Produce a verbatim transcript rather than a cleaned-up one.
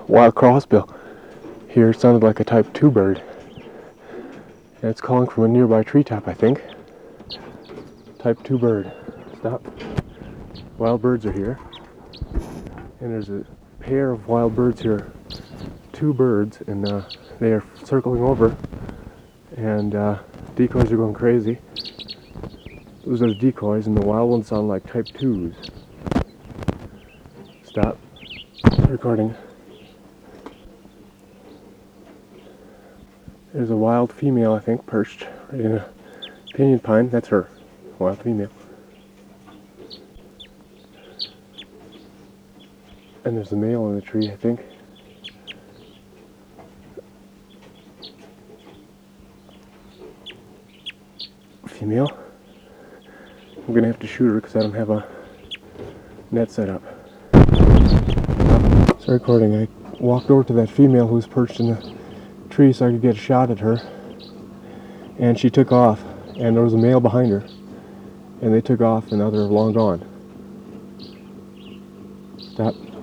wild crossbill. Here it sounded like a type two bird. And it's calling from a nearby treetop, I think. Type two bird. Stop. Wild birds are here. And there's a pair of wild birds here. Two birds, and uh, they are circling over. And uh, decoys are going crazy. Those are the decoys, and the wild ones sound like type twos. Stop. Recording. There's a wild female, I think, perched right in a pinyon pine. That's her. Wild female. And there's a male in the tree, I think. Female. I'm gonna have to shoot her because I don't have a net set up. So recording. I walked over to that female who was perched in the tree so I could get a shot at her. And she took off. And there was a male behind her. And they took off, and now they're long gone. Stop.